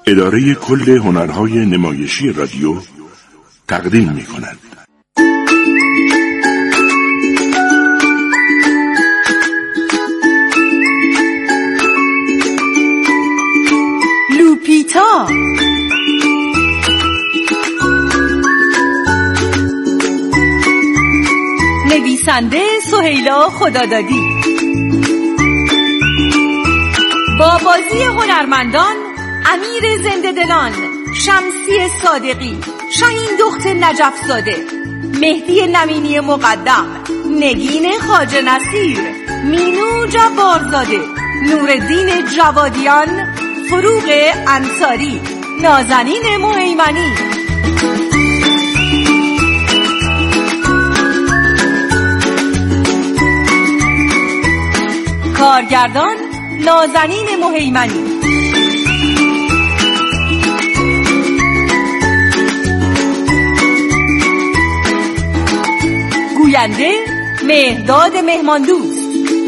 اداره کل هنرهای نمایشی رادیو تقدیم می‌کند. لوپیتا نویسنده سهیلا خدادادی، با بازی هنرمندان امیر زنده‌دلان، شمسی صادقی، شاهین دخت نجف‌زاده، مهدی نمینی مقدم، نگین خواجه نصیر، مینو جبارزاده، نورالدین جوادیان، فروغ انصاری، نازنین مهیمنی. کارگردان نازنین مهیمنی. گوینده مهداد مهماندوست.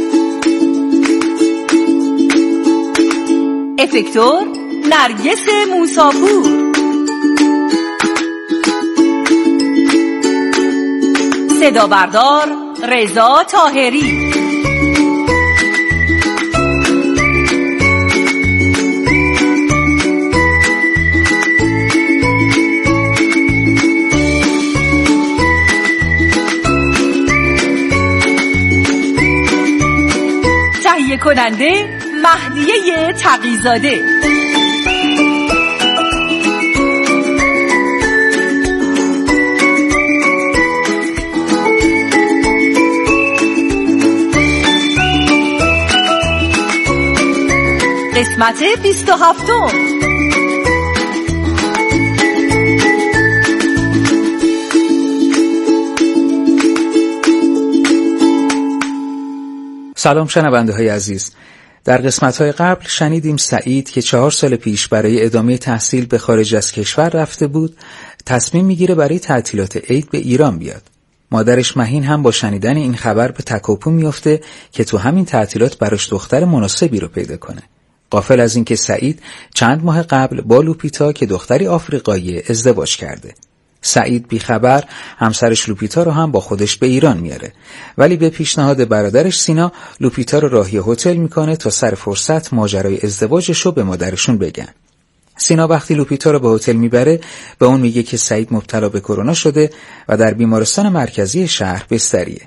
افکتور نرگس موساپور. صدا بردار رضا طاهری. تهیه کننده مهدیه تقی‌زاده. قسمت 27. سلام شنونده های عزیز. در قسمت های قبل شنیدیم سعید که 4 سال پیش برای ادامه تحصیل به خارج از کشور رفته بود، تصمیم میگیره برای تعطیلات عید به ایران بیاد. مادرش مهین هم با شنیدن این خبر به تکاپو میفته که تو همین تعطیلات براش دختر مناسبی رو پیدا کنه. غافل از این که سعید چند ماه قبل با لوپیتا که دختری آفریقایی ازدواج کرده. سعید بیخبر همسرش لوپیتا رو هم با خودش به ایران میاره، ولی به پیشنهاد برادرش سینا لوپیتا رو راهی هتل میکنه تا سر فرصت ماجرای ازدواجش رو به مادرشون بگن. سینا وقتی لوپیتا رو به هتل میبره به اون میگه که سعید مبتلا به کرونا شده و در بیمارستان مرکزی شهر بستریه.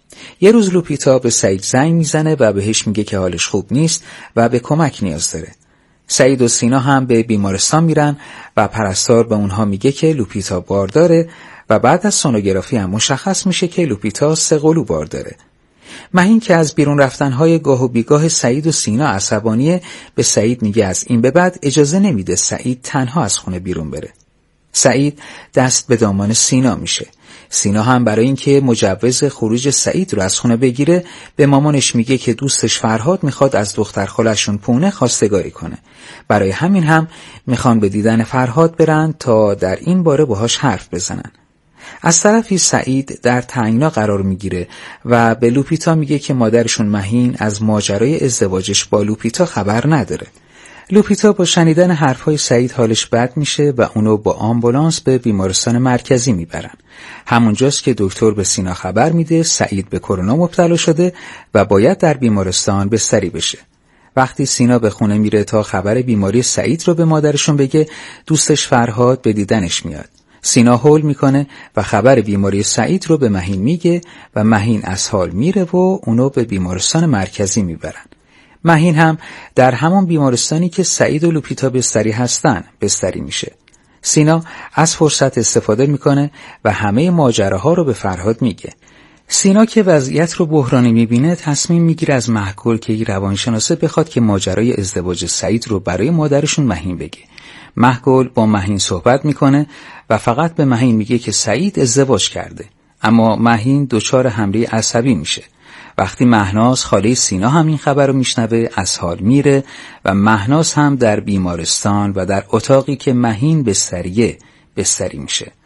یه روز لوپیتا به سعید زنگ میزنه و بهش میگه که حالش خوب نیست و به کمک نیاز داره. سعید و سینا هم به بیمارستان میرن و پرستار به اونها میگه که لوپیتا بار داره و بعد از سونوگرافی هم مشخص میشه که لوپیتا 3 قلو بار داره. مهین که از بیرون رفتنهای گاه و بیگاه سعید و سینا عصبانیه، به سعید میگه از این به بعد اجازه نمیده سعید تنها از خونه بیرون بره. سعید دست به دامان سینا میشه. سینا هم برای اینکه مجوز خروج سعید رو از خونه بگیره به مامانش میگه که دوستش فرهاد میخواد از دختر خالشون پونه خواستگاری کنه. برای همین هم میخوان به دیدن فرهاد برن تا در این باره باهاش حرف بزنن. از طرفی سعید در تنگنا قرار میگیره و به لوپیتا میگه که مادرشون مهین از ماجرای ازدواجش با لوپیتا خبر نداره. لوپیتا با شنیدن حرفهای سعید حالش بد میشه و اونو با آمبولانس به بیمارستان مرکزی میبرن. همونجاست که دکتر به سینا خبر میده سعید به کرونا مبتلا شده و باید در بیمارستان بستری بشه. وقتی سینا به خونه میره تا خبر بیماری سعید رو به مادرشون بگه، دوستش فرهاد به دیدنش میاد. سینا هول میکنه و خبر بیماری سعید رو به مهین میگه و مهین از حال میره و اونو به بیمارستان مرکزی میبرن. مهین هم در همان بیمارستانی که سعید و لوپیتا بستری هستن بستری میشه. سینا از فرصت استفاده میکنه و همه ماجراها رو به فرهاد میگه. سینا که وضعیت رو بحرانی میبینه تصمیم میگیره از محگل که یک روانشناسه بخواد که ماجرای ازدواج سعید رو برای مادرشون مهین بگه. محگل با مهین صحبت میکنه و فقط به مهین میگه که سعید ازدواج کرده، اما مهین دچار حمله عصبی میشه. وقتی مهناز خاله سینا هم این خبر رو میشنوه از حال میره و مهناز هم در بیمارستان و در اتاقی که مهین بستری میشه.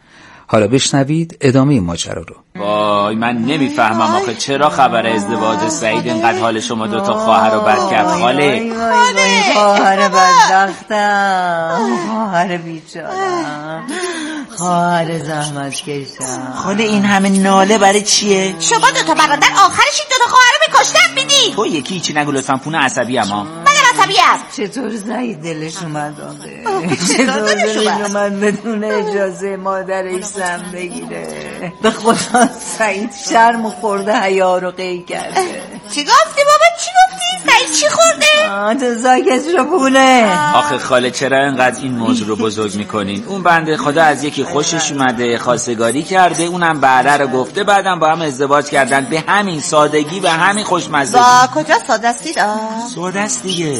حالا بشنوید ادامه ماجرا رو. وای من نمیفهمم آخه چرا خبر ازدواج سعید اینقدر حال شما دوتا خواهر رو بد کرد خاله. خواهر بدبختم، خواهر بیچارم، خواهر زحمت کشم. خاله این همه ناله برای چیه؟ شما دوتا برادر آخرش این دوتا خواهر رو میکشتن میدی. تو یکی هیچی نگو لطفا، پونه عصبی اما من عصبی ام. چطور سعید دلش اومد آخه؟ چطور دلش اومد بدون اجازه مادرش زن بگیره؟ به خدا سعید شرم خورده، حیا رو قی کرده. چی گفتی بابا؟ چی گفتی؟ سعید چی خورده؟ تو ساکت شو پونه. آخه خاله چرا اینقدر این موضوع رو بزرگ میکنین؟ اون بنده خدا از یکی خوشش اومده، خواستگاری کرده، اونم بعدا رو گفته، بعدم با هم ازدواج کردن به همین سادگی، به همین خوشمزگی. با کجا ساده است؟ ساده است دیگه.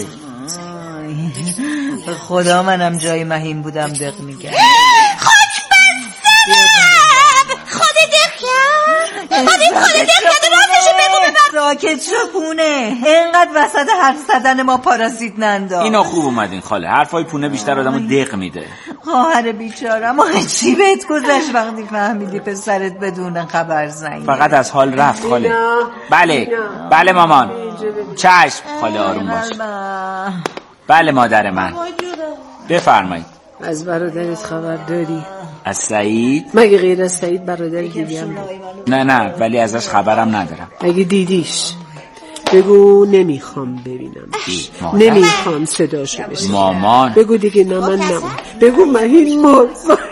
به خدا منم جای مهین بودم دق میکرد. خاک بستم خود دق کرد. خود دق کرد. راستشو بگو ببر. ساکت شو پونه، اینقدر وسط حرف زدن ما پاراسیت ننداز. اینا خوب اومدین خاله، حرفای پونه بیشتر آدمو دق میده. خواهر بیچارم آخه چی بهت گذشت وقتی فهمیدی پسرت بدون خبر زنگه؟ فقط از حال رفت خاله. بله مامان. چشم خاله آروم باش. بله مادر من. بفرمایید. از برادرت خبر داری؟ از سعید؟ مگه غیر از سعید برادر دیگه هم؟ نه ولی ازش خبرم ندارم. اگه دیدیش بگو نمیخوام ببینم، نمیخوام صداشو بشنوم. مامان بگو دیگه نه من بگو مهین مرد.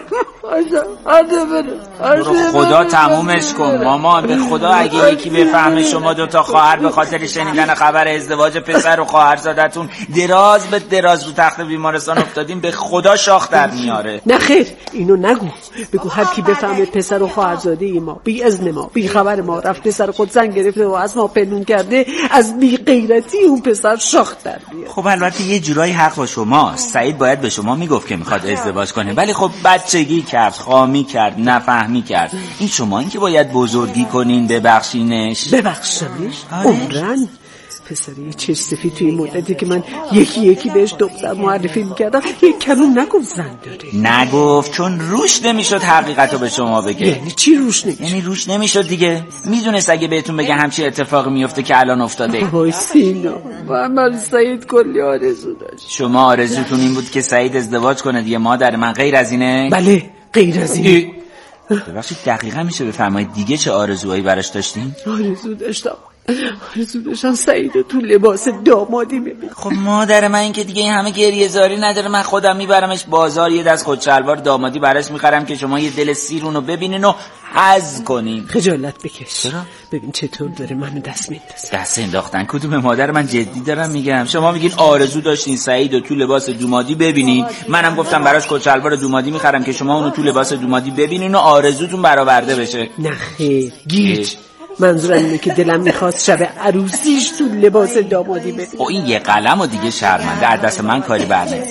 خدا تمومش کن مامان، به خدا اگه یکی بفهمه شما دوتا خواهر به خاطر شنیدن خبر ازدواج پسر و خواهرزادتون دراز به دراز رو تخت بیمارستان افتادیم، به خدا شاخ در میاره. نه خیر اینو نگو، بگو هر کی بفهمه پسر و خواهرزاده ما بی اذن ما بی خبر ما رفته سر خود زن گرفته و از ما پنهون کرده، از بی غیرتی اون پسر شاخ در بیاره. خب البته یه جورایی حق با شماست، سعید باید به شما میگفت که میخواد ازدواج کنه، ولی خب بچگی کرد، خامی کرد، نفهمی کرد. این شما این که باید بزرگی کنین ببخشینش. ببخشمش؟ عمرن پسری چش سفید توی مدتی که من یکی بهش دختر معرفی میکردم یک کلمه نگفت زن داره. نگفت چون روش نمیشد حقیقتو به شما بگه. یعنی چی روش نمیشد؟ یعنی روش نمیشد دیگه. میدونست اگه بهتون بگه همچی اتفاقی میفته که الان افتاده. وای سینا من سعید کلی آرزو داشت. شما آرزوتون این بود که سعید ازدواج کنه دیگه مادر من، غیر از اینه؟ بله غیر از اینه. ببخشید دقیقا میشه بفرمایید دیگه چه آرزوهایی براش داشتین؟ آرزو داشتم سعید تو لباس دامادی ببینم. خب مادر من این که دیگه این همه گریه زاری نداره، من خودم میبرمش بازار، یه دست خود شلوار دامادی براش میخرم که شما یه دل سیرونو ببینین و حظ کنین. خجالت بکش. چرا؟ ببین چطور داره منو دست میندازه. دست انداختن کدوم مادر من، جدی دارم میگم. شما میگین آرزو داشتین سعیدو تو لباس دومادی ببینین، منم گفتم براش کت شلوار دومادی میخرم که شما اونو تو لباس دومادی ببینین و آرزوتون برآورده بشه. نه خیر گیج. منظورم اینه که دلم میخواست شب عروسیش تو لباس دامادی ببینم. او این یه قلم و دیگه شرمنده، از دست من کاری برنمیاد.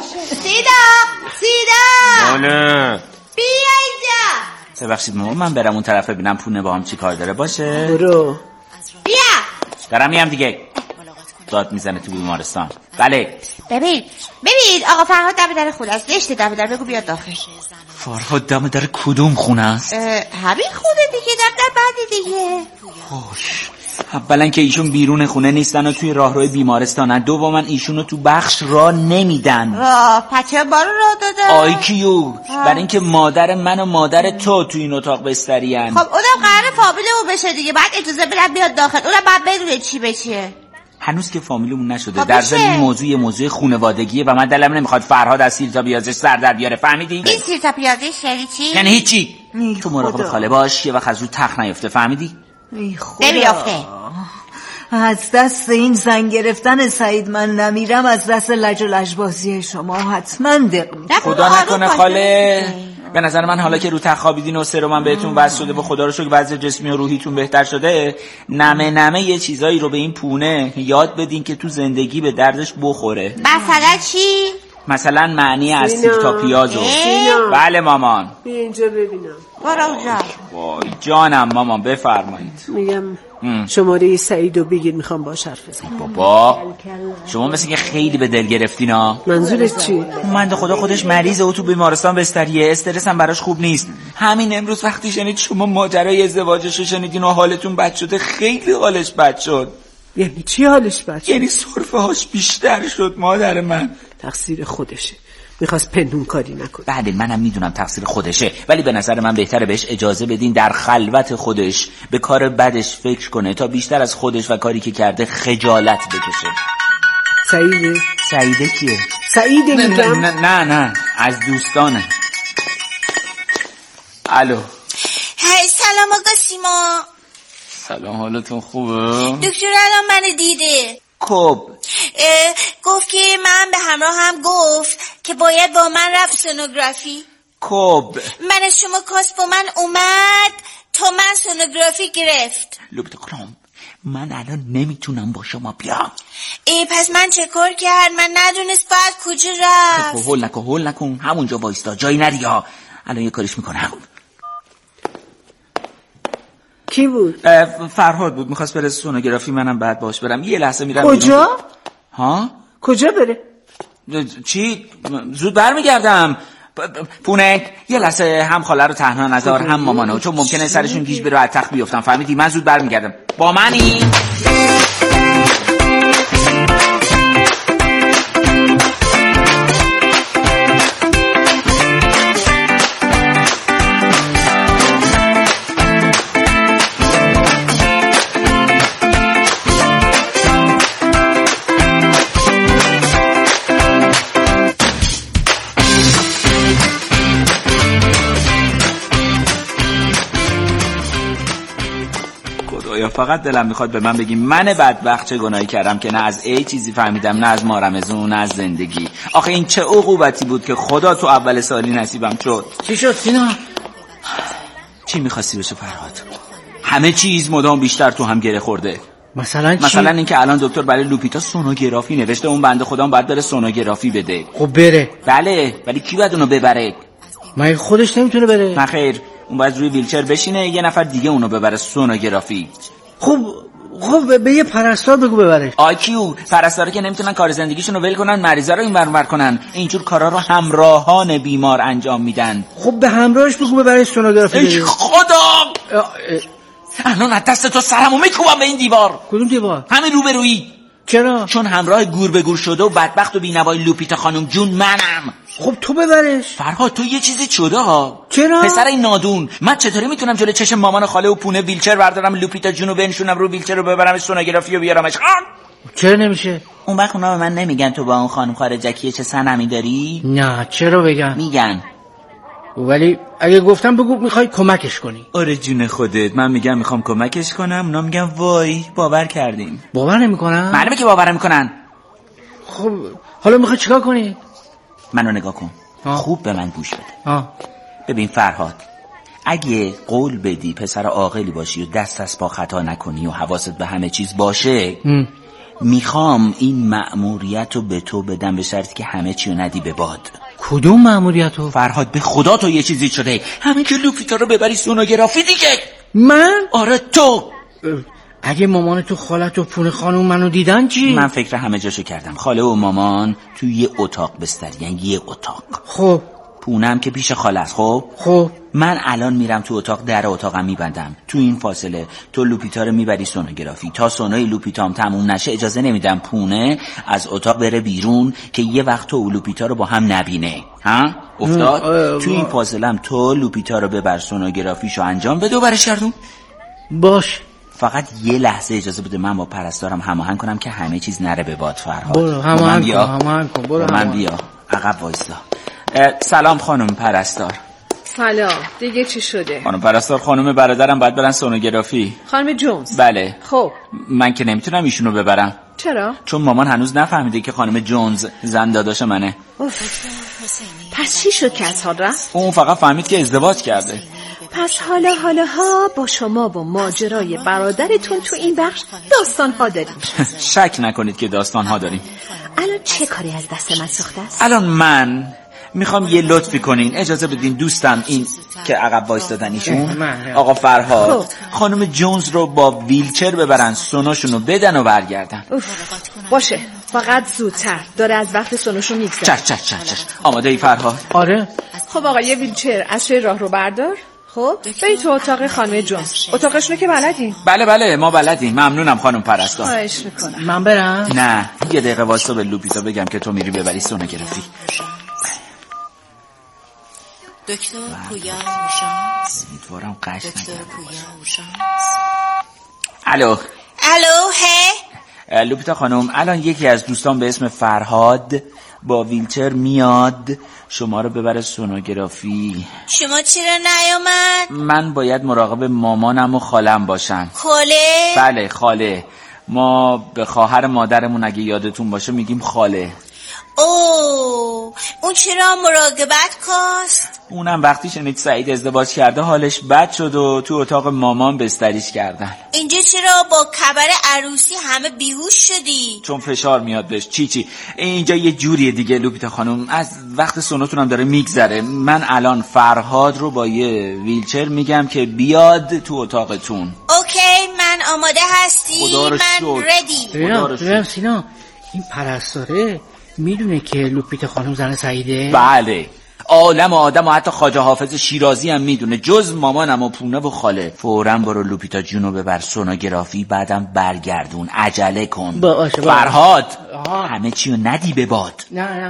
سیدا بله بیا اینجا. ببخشید مامان من برم اون طرف ببینم پونه با هم چی کار داره. باشه برو. بیا دارم میام دیگه. داد میزنه تو بیمارستان. بله ببین آقا فرهاد دم در خونه است، زشته دم در، بگو بیاد داخل. فرهاد دم در کدوم خونه است؟ همین خونه دیگه، دم در بعدی دیگه. خوش اولا که ایشون بیرون خونه نیستن و توی راهروی بیمارستانن، دوما ایشونو تو بخش راه نمیدن. پچه بارو راه داده آیکیو برای اینکه مادر من و مادر تو توی این اتاق بسترین. خب اونم قراره فامیل اون بشه دیگه، بعد اجازه بدن بیاد داخل، اونم بعد بدونه چی بشه. هنوز که فامیلمون نشده. در ضمن این موضوع خانوادگیه و من دلم نمیخواد فرهاد از سیر تا پیازش سر در بیاره. فهمیدی؟ این سیر تا پیازش یعنی چی؟ یعنی هیچی. تو مراقب خاله باش، یه وقت از رو تخت نیفته. فهمیدی؟ نمیافته. از دست این زن گرفتن سعید من نمیرم، از دست لج و لجبازی شما حتما دق. خدا نکنه خاله. به نظر من حالا که رو تخت خوابیدین و سرم بهتون وصل شده و خدا رو شکر وضع جسمی و روحیتون بهتر شده، نمه یه چیزایی رو به این پونه یاد بدین که تو زندگی به دردش بخوره. مثلا چی؟ مثلا معنی از سیر تا پیازو. بله مامان. بیا اینجا ببینم. برو اونجا. وای جانم مامان بفرمایید. میگم شماره سعیدو بگیر، میخوام باهاش حرف بزنم. بابا شما مثل که خیلی به دل گرفتین ها. منظورت چیه؟ من خدا خودش مریضه و تو بیمارستان بستریه، استرس هم براش خوب نیست. همین امروز وقتی شنید شما ماجرای ازدواجش رو شنیدین و حالتون بد شده، خیلی حالش بد شد. یعنی چی حالش بد شد؟ یعنی سرفه هاش بیشتر شد مادر من. تقصیر خودشه، میخواست پنهون کاری نکنه. بله منم میدونم تقصیر خودشه، ولی به نظر من بهتره بهش اجازه بدین در خلوت خودش به کار بدش فکر کنه تا بیشتر از خودش و کاری که کرده خجالت بکشه. سعیده کیه؟ سعیده میگم. نه از دوستانه. الو. هی سلام آقا سیما. سلام، حالتون خوبه؟ دکتر الان منو دیده. خب گفت که من به همراه هم گفت که باید با من رفت سونوگرافی. خب من از شما کاست با من اومد تا من سونوگرافی گرفت. لوبیتا خانم من الان نمیتونم با شما بیام. پس من چه کار کرد؟ من ندونست باید کجا رفت. هول نکن همونجا وایستا، جایی نری ها. الان یه کاریش میکنم. کی بود؟ فرهاد بود، میخواست بره سونوگرافی، منم بعد باش برم. یه لحظه میرم. کجا؟ ها؟ کجا بره؟ چی؟ زود برمیگردم. پونه یه لحظه هم خاله رو تنها نذار هم مامانو، چون ممکنه سرشون گیج بره و از تخت بیفتن، فهمیدی؟ من زود برمیگردم. با منی؟ یا فقط دلم میخواد به من بگی من بدبخت چه گناهی کردم که نه از چیزی فهمیدم، نه از مارمزون، نه از زندگی. آخه این چه عقوبتی بود که خدا تو اول سالی نصیبم شد. چی شد سینا؟ چی میخواستی بشه فرهاد؟ همه چیز مدام بیشتر تو هم گره خورده. مثلا چی؟ مثلا اینکه الان دکتر برای لوپیتا سونوگرافی نوشته، اون بنده خدا باید بره سونوگرافی بده. خب بره. بله ولی کی باید اونو ببره؟ مگه خودش نمیتونه بره؟ نه خیر، اون باید روی ویلچر بشینه، یه نفر دیگه اونو ببره سونوگرافی. خب به یه پرستار بگو ببره. آیکیو پرستارا که نمیتونن کار زندگیشون رو ول کنن، مریضا رو اینور اونور کنن، اینجور کارا رو همراهان بیمار انجام میدن. خب به همراهش بگو ببره سونوگرافی. ای خدا الان از دست تو سرمو میکوبم به این دیوار. کدوم دیوار؟ همین روبرویی. چرا؟ چون همراه گور به گور شده و بدبخت و بینوای لوپیتا خانم جون منم. خب تو ببرش. فرهاد تو یه چیزی شده ها. چرا؟ پسر این نادون، من چطوری میتونم جلوی چشم مامان و خاله و پونه ویلچر بردارم لوپیتا جونو بنشونم رو ویلچر رو ببرم سونوگرافی و بیارمش؟ چرا نمیشه؟ اون وقت اونا به من نمیگن تو با اون خانم خارجکی چه سنمی داری؟ نه چرا بگن؟ میگن. ولی اگه گفتم بگو میخوای کمکش کنی. آره جون خودت، من میگم میخوام کمکش کنم، اونا میگن وای باور کردیم. باور نمیکنن؟ معلومه که باور نمیکنن. خب حالا میخوای چیکار کنی؟ منو نگاه کن. خوب به من گوش بده. ببین فرهاد، اگه قول بدی پسر عاقلی باشی و دست از پا خطا نکنی و حواست به همه چیز باشه، میخوام این مأموریت رو به تو بدم به شرطی که همه چی رو ندی به باد. کدوم مأموریتو؟ فرهاد به خدا تو یه چیزی شده، همین که لوپیتا رو ببری سونوگرافی دیگه. من؟ آره تو. اگه مامان تو خالت و پونه خانوم منو دیدن چی؟ من فکر همه جاشو کردم. خاله و مامان توی یه اتاق بستری، یعنی یه اتاق. خب پونم که پیش خاله است. خب من الان میرم تو اتاق، در اتاقم میبندم. تو این فاصله تو لوپیتا رو میبری سونوگرافی. تا سونوی لوپیتام تموم نشه اجازه نمیدم پونه از اتاق بره بیرون که یه وقت تو لوپیتا رو با هم نبینه. ها افتاد؟ تو این فاصله هم تو لوپیتا رو ببر سونوگرافیشو انجام بده و برش گردون. باش. فقط یه لحظه اجازه بده من با پرستارم هماهنگ کنم که همه چیز نره به باد. فرهاد برو هماهنگ کن. برو من بیا عقب وایسا. سلام خانم پرستار. سلام. دیگه چی شده؟ خانم پرستار، خانم برادرم باید برن سونوگرافی. خانم جونز؟ بله. خب من که نمیتونم ایشونو ببرم. چرا؟ چون مامان هنوز نفهمیده که خانم جونز زن داداش منه. پس چی شد که از حال رفت؟ اون فقط فهمید که ازدواج کرده. پس حالا با شما و ماجرای برادرتون تو این بخش داستان ها داریم. شک نکنید که داستان ها داریم. الان چه کاری از دست من ساخته است؟ الان من میخوام یه لطفی کنین، اجازه بدین دوستم این که عقب وایستادن ایشون آقا فرهاد خانم جونز رو با ویلچر ببرن، سونوشونو بدن و برگردن. باشه، فقط زودتر، داره از وقت سونوشون میگذره. چش. آماده ای فرهاد؟ آره. خب آقا یه ویلچر از توی راه رو بردار. خب برید تو اتاق خانم جونز. اتاقشونو که بلدین؟ بله ما بلدیم. ممنونم خانم پرستار. خواهش میکنم. من برم؟ نه، یه دقیقه واسه به لوپیتا بگم که تو میری ببری سونوگرافی. دکتر پویا شانس. امیدوارم قش نگیرم. الو لوپیتا خانم، الان یکی از دوستان به اسم فرهاد با ویلچر میاد شما رو ببره سونوگرافی. شما چرا نیومد؟ من باید مراقب مامانم و خالم باشم. خاله؟ بله خاله. ما به خواهر مادرمون اگه یادتون باشه میگیم خاله. اون چرا مراقبت کاست؟ اونم وقتی شنید سعید ازدواج کرده حالش بد شد و تو اتاق مامان بستریش کردن. اینجا چرا با کبر عروسی همه بیهوش شدی؟ چون فشار میاد بهش. چی اینجا یه جوریه دیگه لوپیتا خانم، از وقت سونوتونم داره میگذره. من الان فرهاد رو با یه ویلچر میگم که بیاد تو اتاقتون. اوکی، من آماده هستی؟ من ردی. ببینم سینا، این پرستاره میدونه که لوپیتا خانم زن سعیده؟ بله، عالم آدم و حتی خواجه حافظ شیرازی هم میدونه، جز مامانم و پونه و خاله. فوراً برو لوپیتا جونو ببر سونوگرافی، بعدم برگردون. عجله کن. باشه. فرهاد همه چیو ندی به باد. نه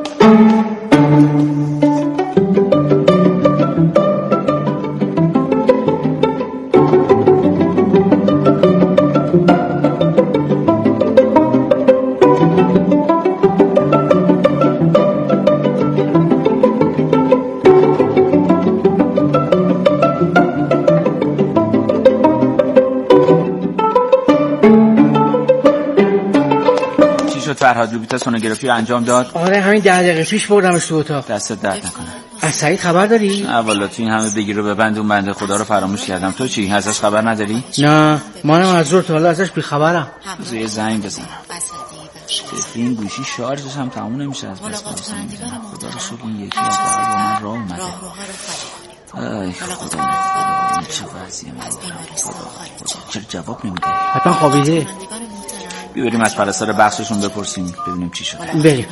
فرهاد لوپیتا سونوگرافی رو انجام داد؟ آره، همین 10 دقیقه پیش بردمش تو اتاق. دستت درد نکنه. از سعید خبر داری؟ نه والا، تو این همه بگیر و ببند اون بنده خدا رو فراموش کردم. تو چی؟ ازش خبر نداری؟ نه، منم از ظهر تا حالا ازش بیخبرم. بذار یه زنگ بزنم. این گوشی شارژش هم تموم نمیشه از بس واسه میزنم. خدا رو شکر این یکی از با من راه اومده. ای خدا نکنه چه وضعیه من چرا جواب نمیده؟ حتما خوابیده. بیاریم از پرستار بخششون بپرسیم ببینیم چی شده. بریم.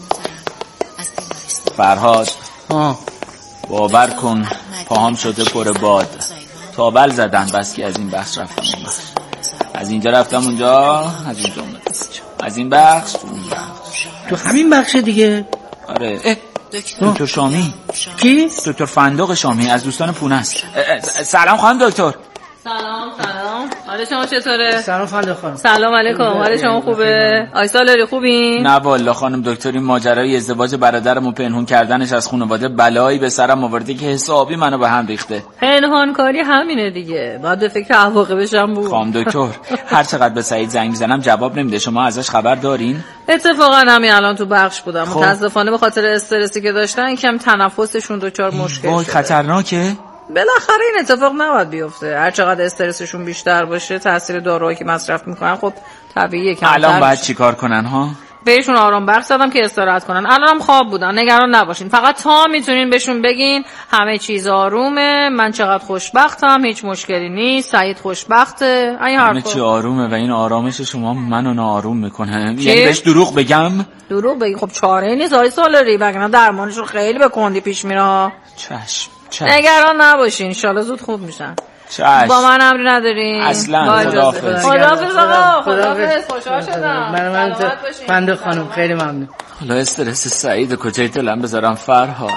فرهاد باور کن پاهم شده پر باد، تابل زدن بس که از این بخش رفتم اون بخش، از اینجا رفتم اونجا، از اینجا از این بخش تو اون بخش. تو همین بخش دیگه؟ آره. دکتر شامی. کی؟ دکتر فندق شامی از دوستان پونه است. سلام خانم دکتر. سلام حال شما چطوره؟ سلام فندق خانم. سلام علیکم، حال شما خوبه؟ آی سالاری خوبین؟ نه والا خانم دکتر، این ماجرای ازدواج برادرمو پنهون کردنش از خانواده بلایی به سرم آورده که حسابی منو به هم ریخته. پنهان کاری همینه دیگه، باید به فکر عواقبش هم بود. خانم دکتر هر چقدر به سعید زنگ میزنم جواب نمیده، شما ازش خبر دارین؟ اتفاقا همین الان تو بخش بودم. متاسفانه به خاطر استرسی که داشتن کم تنفسشون دچار مشکل شده. خطرناکه؟ بالاخره این اتفاق نباید بیفته. هر چقدر استرسشون بیشتر باشه تاثیر داروهایی که مصرف میکنن خب طبیعیه کمتر. الان باید چیکار کنن ها؟ بهشون آرام بخش دادم که استراحت کنن. الانم خواب بودن، نگران نباشین. فقط تا میتونین بهشون بگین همه چیز آرومه، من چقدر خوشبختم، هیچ مشکلی نیست، سعید خوشبخته. این حرفا همه چی آرومه و این آرامش شما منو ناآروم میکنه. یعنی بهش دروغ بگم؟ دروغ بگی خب چاره نیست آقای سالاری، وگرنه درمانشون خیلی به کندی پیش میره. چشم. نگران نباشین، ان شاءالله زود خوب میشن. چشم. با من امری ندارین اصلا. خداحافظ. خداحافظ آقا. خداحافظ. خوشحال شدم. من فندق خانم خیلی ممنون. حالا استرس سعید کجای دلم بذارم فرهاد؟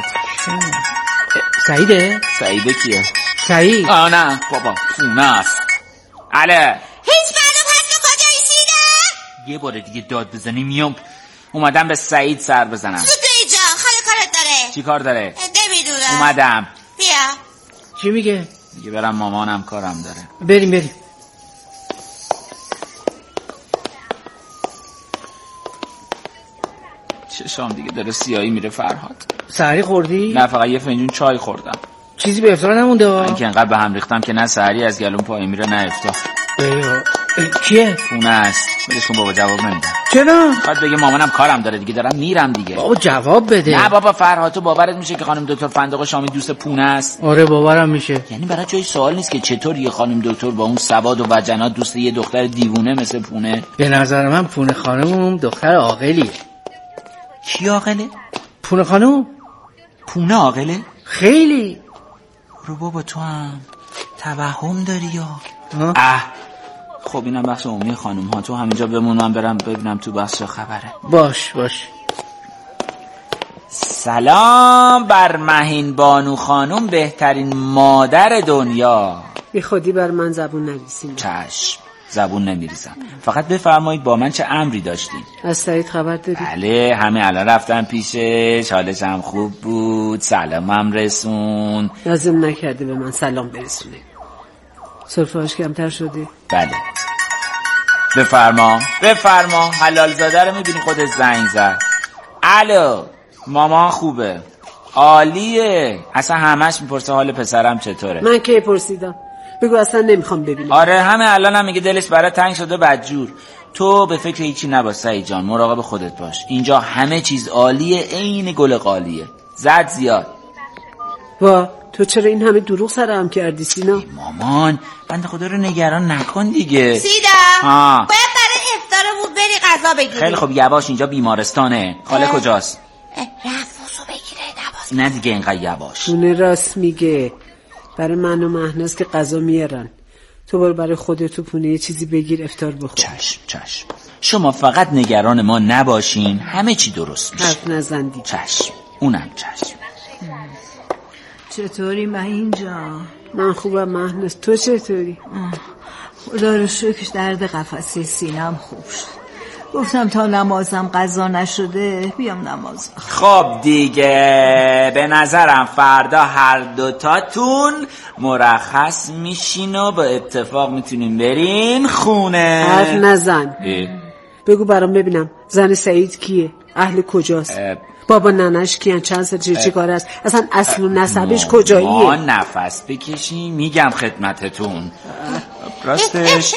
سعیده کیه؟ سعید. نه بابا خونه است. اله هیچ معلوم هست که کجای سیده؟ یه بار دیگه داد بزنی میام. اومدم به سعید سر بزنم. زود اینجا، خاله کارت داره. چی کار داره؟ نمیدونم. اومدم. بیا. چی میگه؟ دیگه برم، مامانم کارم داره. بریم. چشام دیگه داره سیاهی میره فرهاد. سحری خوردی؟ نه فقط یه فنجون چای خوردم. چیزی به افطار نمونده؟ من که انقدر به هم ریختم که نه سحری از گلوم پای میره نه افطار. کیه؟ پونه است. بلش کن بابا، جواب نمیده. چرا؟ باید بگه مامانم کارم داره دیگه، دارم میرم دیگه. بابا جواب بده. نه بابا فرهاد، تو باورت میشه که خانم دکتر فندق شامی دوست پونه است؟ آره باورم میشه. یعنی برای جای سوال نیست که چطور یه خانم دکتر با اون سواد و وجنات دوست یه دختر دیوونه مثل پونه؟ به نظر من پونه خانم دختر عاقلیه. کی عاقله؟ پونه خانم. پونه عاقله؟ خیلی. رو بابا تو هم توهم داری یا؟ اه خب اینم بخش عمومی خانم ها، تو همینجا بمون، من برم ببینم تو بخش خبره. باش. سلام بر مهین بانو خانم، بهترین مادر دنیا. بی خودی بر من زبون نویسین. چشم، زبون نمیریزم. فقط بفرمایید با من چه امری داشتین؟ از سعید خبر دادی؟ بله، همه الان رفتن پیشش، حالش هم خوب بود، سلامم رسون. لازم نکرده به من سلام برسونه. سرفه‌اش کمتر شده؟ بله. بفرما حلال زاده رو میبینی خودت زنگ زد. الو مامان خوبه؟ عالیه. اصلا همش میپرسه حال پسرم چطوره. من کی پرسیدم؟ بگو اصلا نمیخوام ببینم. آره همه الان هم میگه دلش برای تنگ شده بدجور. تو به فکر هیچی نباش سعید جان، مراقب خودت باش. اینجا همه چیز عالیه، عین گل قالیه. زد زیاد. وا تو چرا این همه دروغ سرم کردی سینا؟ مامان بنده خدا رو نگران نکن دیگه. سیدا باید برای افطارمون بری غذا بگیری. خیلی خب یواش، اینجا بیمارستانه. خاله کجاست؟ رفت بگیره. نه دیگه اینقدر یواش. دونه راست میگه. برای من و مهناز که غذا میارن. تو برو برای خودت و پونه یه چیزی بگیر افطار بخور. چشم. شما فقط نگران ما نباشین، همه چی درست میشه. حرف نزن دیگه. چشم. اونم چشم. چطوری مهین جان؟ من خوبم مهناز، تو چطوری؟ خدا رو شکر درد قفسه سینم خوب شد. گفتم تا نمازم قضا نشده بیام نماز. خب دیگه به نظرم فردا هر دوتاتون مرخص میشین و با اتفاق میتونین برین خونه. حرف نزن. بگو برام ببینم زن سعید کیه؟ اهل کجاست؟ بابا ننش کیان؟ چند سال چه کار است؟ اصلا اصل و نسبش کجاییه؟ ما نفس بکشیم میگم خدمتتون. راستش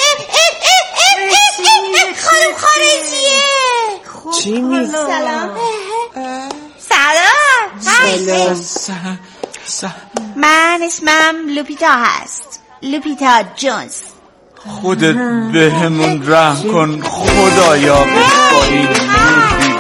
خانم خارجیه. چی میگی؟ سلام. من اسمم لوپیتا هست، لوپیتا جونز. خودت بهمون رحم کن خدایا، بخوریم لوپیتا.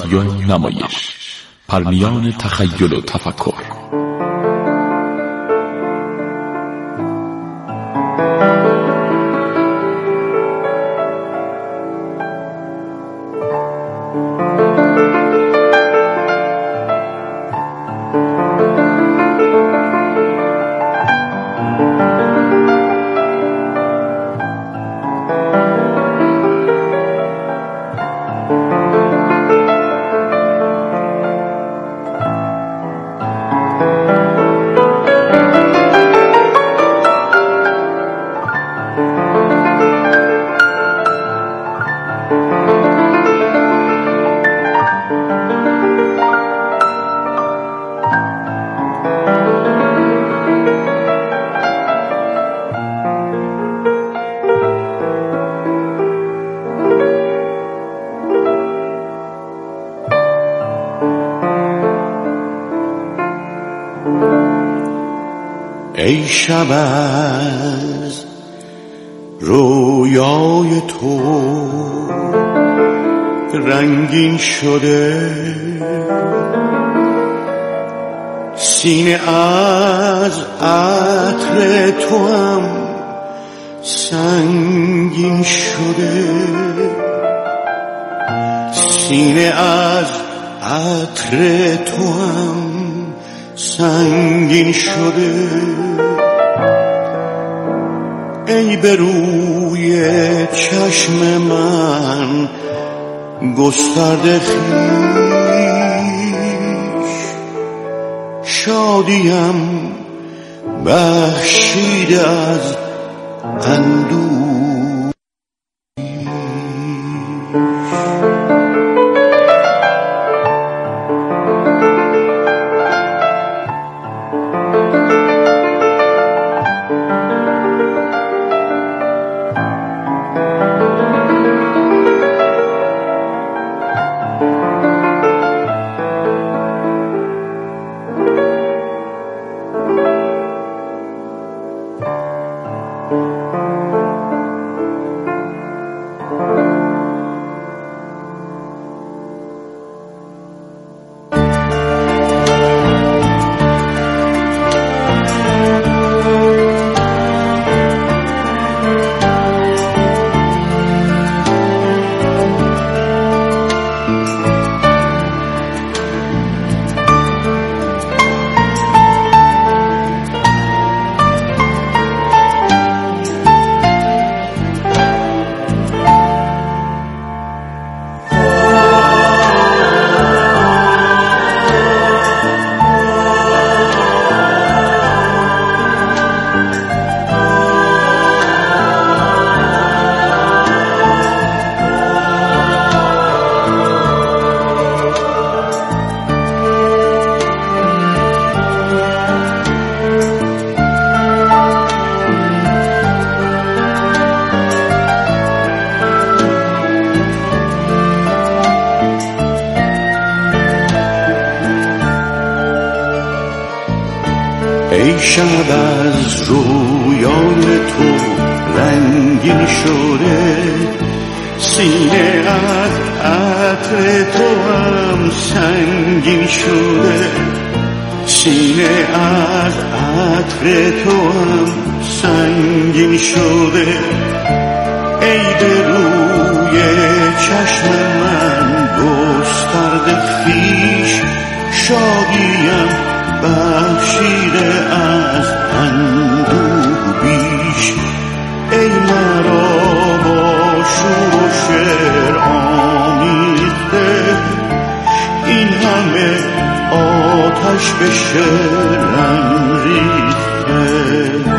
رادیو نمایش، پرنیان تخیل و تفکر. ای شب از رویای تو رنگین شده، سینه از عطر تو هم سنگین شده، سینه از عطر تو هم سنگین شده. ای به روی چشم من گسترده خویش، شادیم بخشیده از اندوه. ای شب از رویای تو رنگین شده، سینه از عطر تو هم سنگین شده، سینه از عطر تو هم سنگین شده. ای به روی چشم من گسترده خویش، شادیم بخشیده از اندوه بیش. ای مرا با شور و شعر آمیخته، این همه آتش به شعرم ریخته.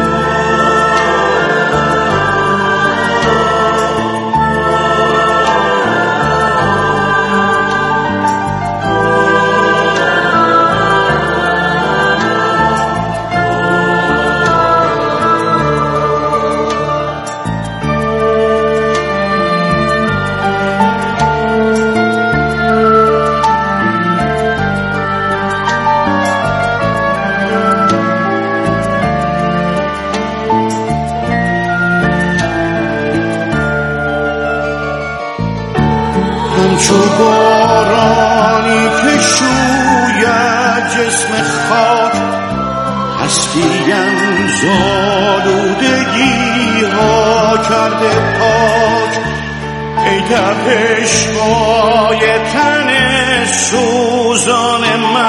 هستیم زالودگی ها کرده پاک، ای تپش های تن سوزان من.